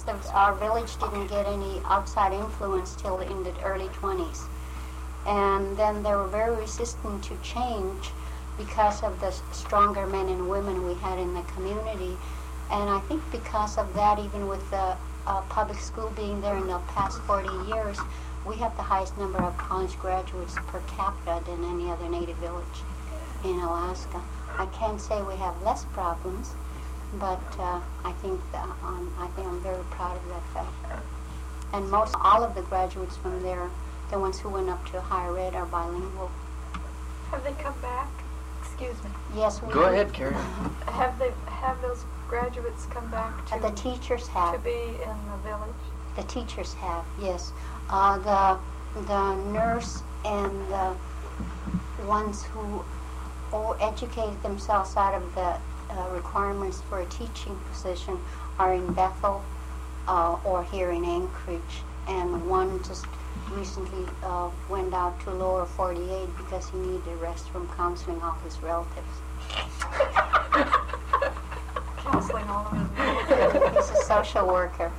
our village didn't get any outside influence till in the early 20s. And then they were very resistant to change because of the stronger men and women we had in the community. And I think because of that, even with the public school being there in the past 40 years, we have the highest number of college graduates per capita than any other native village in Alaska. I can't say we have less problems, but I think I'm very proud of that fact. And all of the graduates from there, the ones who went up to higher ed, are bilingual. Have they come back? Excuse me. Yes, we Go do. ahead, Karen. Have those graduates come back to The teachers have. to be in the village? The teachers have, yes. The nurse and the ones who educated themselves out of the requirements for a teaching position are in Bethel or here in Anchorage. And one just recently went out to lower 48 because he needed rest from counseling all his relatives. Counseling all of them. He's a social worker.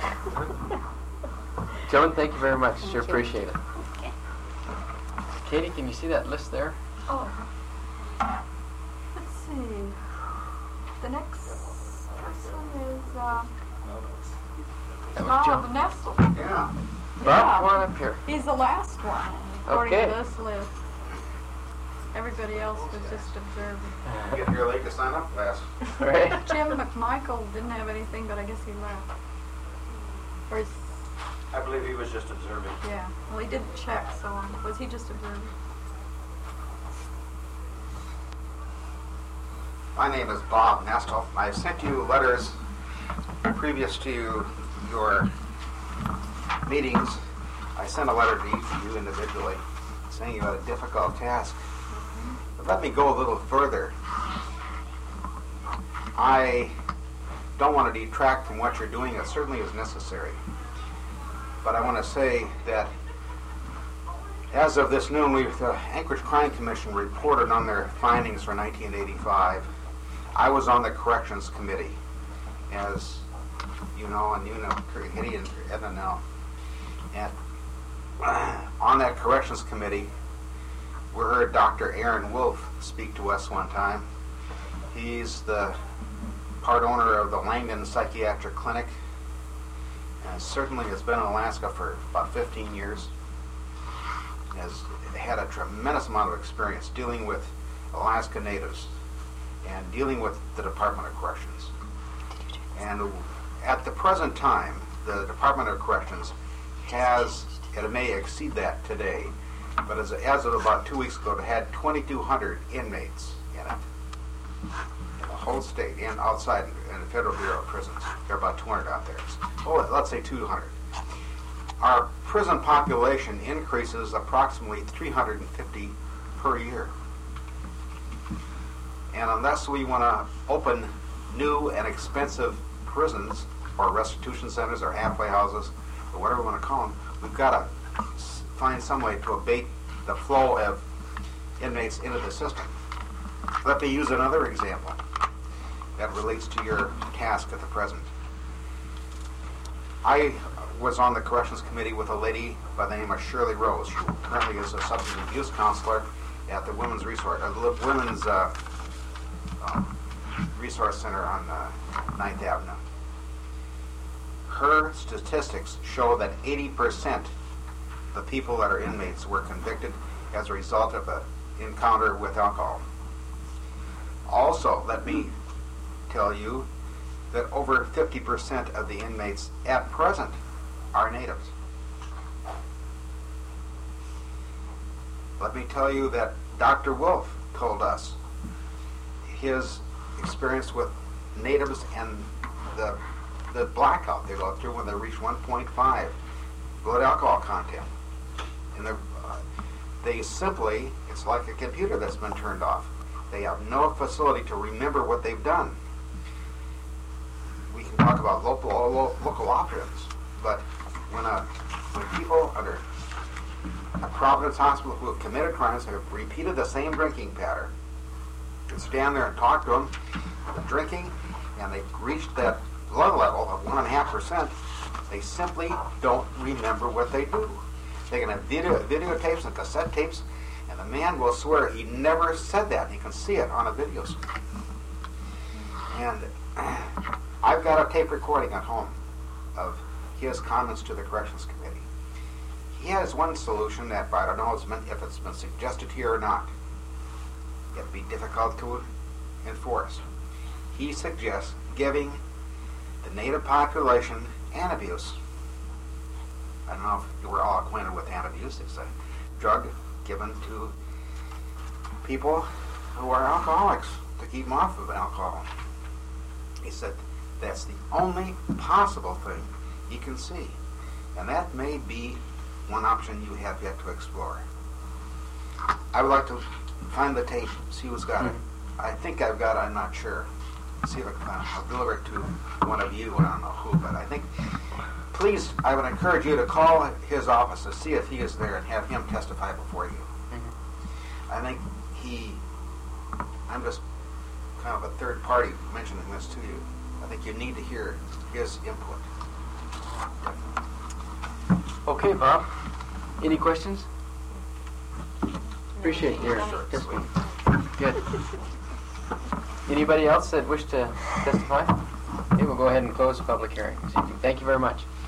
Gentlemen, thank you very much. Sure Thank you. appreciate it. Okay. Katie, can you see that list there? Oh. Let's see. The next person is That was Bob Joe. Nestle. Yeah. Bob, come on up here. He's the last one, according Okay. to this list. Everybody else was just observing. Get here late to sign up class. Right. Jim McMichael didn't have anything, but I guess he left. Or is, I believe he was just observing. yeah. Well, he didn't check, so was he just observing? My name is Bob Nestle. I sent you letters previous to your meetings. I sent a letter to each of you individually saying you had a difficult task. But let me go a little further. I don't want to detract from what you're doing. It certainly is necessary. But I want to say that as of this noon, the Anchorage Crime Commission reported on their findings for 1985. I was on the Corrections Committee, as you know, and you know, Kitty and Edna know. And on that Corrections Committee, we heard Dr. Aaron Wolf speak to us one time. He's the part owner of the Langdon Psychiatric Clinic, and certainly has been in Alaska for about 15 years. Has had a tremendous amount of experience dealing with Alaska Natives and dealing with the Department of Corrections. And at the present time, the Department of Corrections has, it may exceed that today, but as of about 2 weeks ago, it had 2,200 inmates in it. In the whole state and outside in the Federal Bureau of Prisons. There are about 200 out there. Oh, let's say 200. Our prison population increases approximately 350 per year. And unless we want to open new and expensive prisons or restitution centers or halfway houses or whatever we want to call them, we've got to find some way to abate the flow of inmates into the system. Let me use another example that relates to your task at the present. I was on the Corrections Committee with a lady by the name of Shirley Rose, who currently is a substance abuse counselor at the Women's Resource Resource Center on 9th Avenue. Her statistics show that 80% of the people that are inmates were convicted as a result of an encounter with alcohol. Also, let me tell you that over 50% of the inmates at present are natives. Let me tell you that Dr. Wolf told us his experience with natives and the blackout they go through when they reach 1.5 blood alcohol content. And they simply, it's like a computer that's been turned off. They have no facility to remember what they've done. We can talk about local operatives, but when people under a Providence Hospital who have committed crimes have repeated the same drinking pattern, and stand there and talk to them, they're drinking, and they've reached that blood level of 1.5%, they simply don't remember what they do. They can have videotapes and cassette tapes, and the man will swear he never said that. You can see it on the videos. And I've got a tape recording at home of his comments to the Corrections Committee. He has one solution that, I don't know if it's been suggested here or not. It'd be difficult to enforce. He suggests giving the native population antabuse. I don't know if we're all acquainted with antabuse. It's a drug given to people who are alcoholics to keep them off of alcohol. He said that's the only possible thing he can see. And that may be one option you have yet to explore. I would like to find the tape, see who's got it. I think I've got it, I'm not sure. See if I'll deliver it to one of you, I don't know who, but I think, please, I would encourage you to call his office to see if he is there and have him testify before you. I think I'm just kind of a third party mentioning this to you. I think you need to hear his input. Okay, Bob. Any questions? Appreciate your testimony. Good. Anybody else that wish to testify? Okay, we'll go ahead and close the public hearing. Thank you very much.